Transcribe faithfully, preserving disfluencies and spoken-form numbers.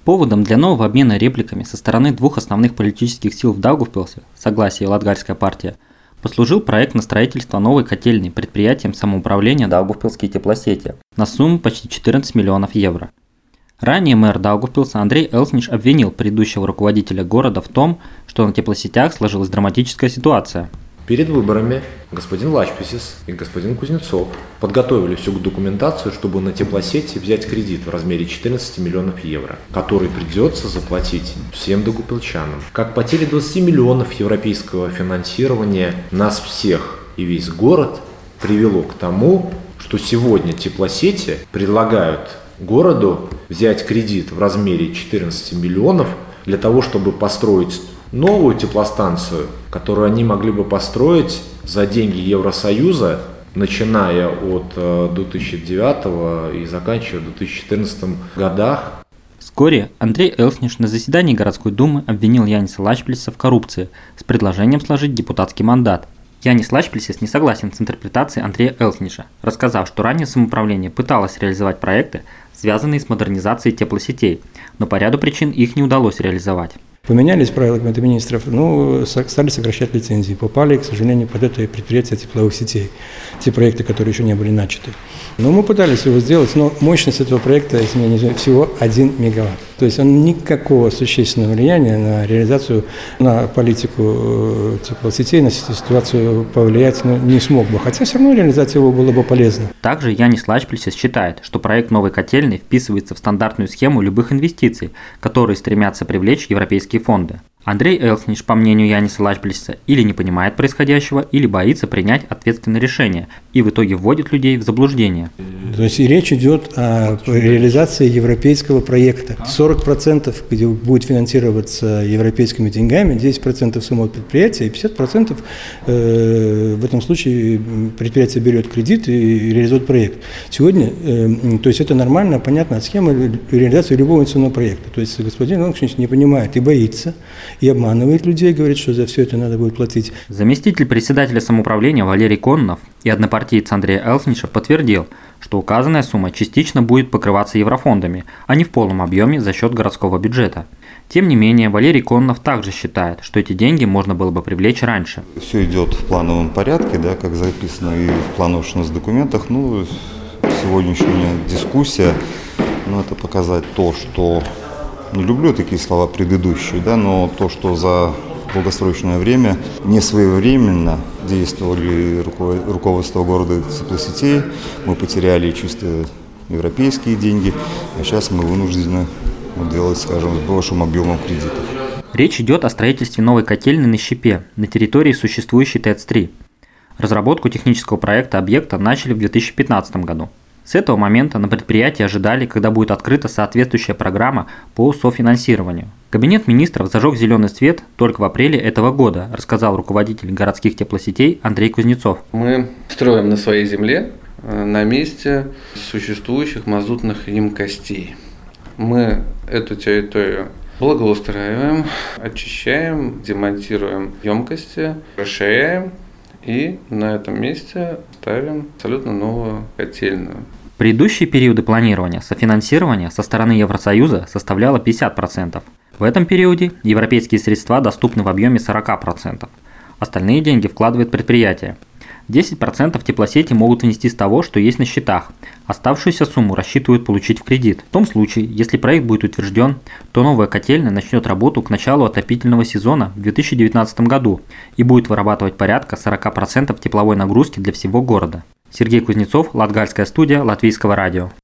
Поводом для нового обмена репликами со стороны двух основных политических сил в Даугавпилсе, Согласие и Латгальская партия, послужил проект на строительство новой котельной предприятием самоуправления Даугавпилские теплосети на сумму почти четырнадцать миллионов евро. Ранее мэр Даугавпилса Андрей Элсниш обвинил предыдущего руководителя города в том, что на теплосетях сложилась драматическая ситуация. Перед выборами господин Лачписис и господин Кузнецов подготовили всю документацию, чтобы на теплосети взять кредит в размере четырнадцать миллионов евро, который придется заплатить всем даугавпилчанам. Как потери двадцать миллионов европейского финансирования нас всех и весь город привело к тому, что сегодня теплосети предлагают городу взять кредит в размере четырнадцать миллионов для того, чтобы построить новую теплостанцию, которую они могли бы построить за деньги Евросоюза, начиная от две тысячи девятого и заканчивая две тысячи четырнадцатом годах. Вскоре Андрей Элсниш на заседании городской думы обвинил Яниса Лачпельса в коррупции с предложением сложить депутатский мандат. Янис Лачпельсис не согласен с интерпретацией Андрея Элсниша, рассказав, что ранее самоуправление пыталось реализовать проекты, связанные с модернизацией теплосетей, но по ряду причин их не удалось реализовать. Поменялись правила Кабинета министров, ну, стали сокращать лицензии, попали, к сожалению, под это предприятие тепловых сетей, те проекты, которые еще не были начаты. Но мы пытались его сделать, но мощность этого проекта, если меня не знаю, всего один мегаватт. То есть он никакого существенного влияния на реализацию, на политику теплосетей, на ситуацию повлиять ну, не смог бы, хотя все равно реализация его была бы полезна. Также Янис Лачпельсис считает, что проект новой котельной вписывается в стандартную схему любых инвестиций, которые стремятся привлечь европейские фонды. Андрей Элсниш, по мнению Яниса Лачпельсиса, или не понимает происходящего, или боится принять ответственное решение и в итоге вводит людей в заблуждение. То есть и речь идет о реализации европейского проекта. сорок процентов, где будет финансироваться европейскими деньгами, десять процентов самого предприятия и пятьдесят процентов э, в этом случае предприятие берет кредит и реализует проект. Сегодня, э, то есть это нормальная, понятная схема реализации любого инвестиционного проекта. То есть господин Элсниш не понимает и боится, и обманывает людей, говорит, что за все это надо будет платить. Заместитель председателя самоуправления Валерий Кононов и однопартиец Андрея Элсниша подтвердил, что указанная сумма частично будет покрываться еврофондами, а не в полном объеме за счет городского бюджета. Тем не менее, Валерий Кононов также считает, что эти деньги можно было бы привлечь раньше. Все идет в плановом порядке, да, как записано и в плановых документах. Ну, сегодняшняя дискуссия, ну, это показать то, что... Не люблю такие слова предыдущие, да, но то, что за долгосрочное время не своевременно действовали руководство города теплосетей, мы потеряли чисто европейские деньги, а сейчас мы вынуждены делать, скажем, с большим объемом кредитов. Речь идет о строительстве новой котельной на Щепе, на территории существующей ТЭЦ три. Разработку технического проекта объекта начали в две тысячи пятнадцатом году. С этого момента на предприятии ожидали, когда будет открыта соответствующая программа по софинансированию. Кабинет министров зажег зеленый свет только в апреле этого года, рассказал руководитель городских теплосетей Андрей Кузнецов. Мы строим на своей земле, на месте существующих мазутных емкостей. Мы эту территорию благоустраиваем, очищаем, демонтируем емкости, расширяем. И на этом месте ставим абсолютно новую котельную. Предыдущие периоды планирования софинансирования со стороны Евросоюза составляло пятьдесят процентов. В этом периоде европейские средства доступны в объеме сорок процентов. Остальные деньги вкладывает предприятие. десять процентов теплосети могут внести с того, что есть на счетах. Оставшуюся сумму рассчитывают получить в кредит. В том случае, если проект будет утвержден, то новая котельная начнет работу к началу отопительного сезона в две тысячи девятнадцатом году и будет вырабатывать порядка сорок процентов тепловой нагрузки для всего города. Сергей Кузнецов, Латгальская студия Латвийского радио.